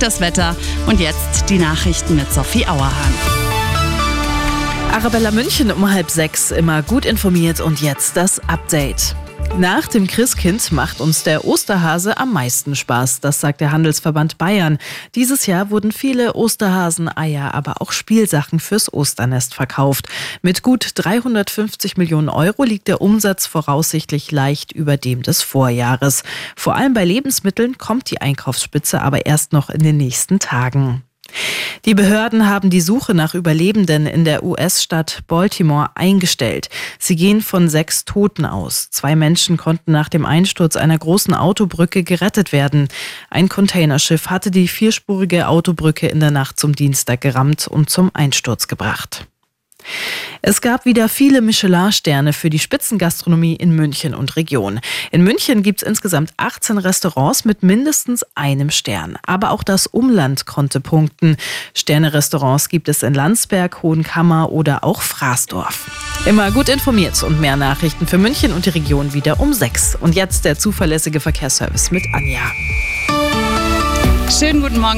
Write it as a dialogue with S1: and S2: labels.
S1: das Wetter. Und jetzt die Nachrichten mit Sophie Auerhahn.
S2: Arabella München um 5:30, immer gut informiert und jetzt das Update. Nach dem Christkind macht uns der Osterhase am meisten Spaß, das sagt der Handelsverband Bayern. Dieses Jahr wurden viele Osterhasen, Eier, aber auch Spielsachen fürs Osternest verkauft. Mit gut 350 Millionen Euro liegt der Umsatz voraussichtlich leicht über dem des Vorjahres. Vor allem bei Lebensmitteln kommt die Einkaufsspitze aber erst noch in den nächsten Tagen. Die Behörden haben die Suche nach Überlebenden in der US-Stadt Baltimore eingestellt. Sie gehen von 6 Toten aus. 2 Menschen konnten nach dem Einsturz einer großen Autobrücke gerettet werden. Ein Containerschiff hatte die 4-spurige Autobrücke in der Nacht zum Dienstag gerammt und zum Einsturz gebracht. Es gab wieder viele Michelin-Sterne für die Spitzengastronomie in München und Region. In München gibt es insgesamt 18 Restaurants mit mindestens einem Stern. Aber auch das Umland konnte punkten. Sterne-Restaurants gibt es in Landsberg, Hohenkammer oder auch Fraßdorf. Immer gut informiert und mehr Nachrichten für München und die Region wieder um 6. Und jetzt der zuverlässige Verkehrsservice mit Anja.
S1: Schönen guten Morgen.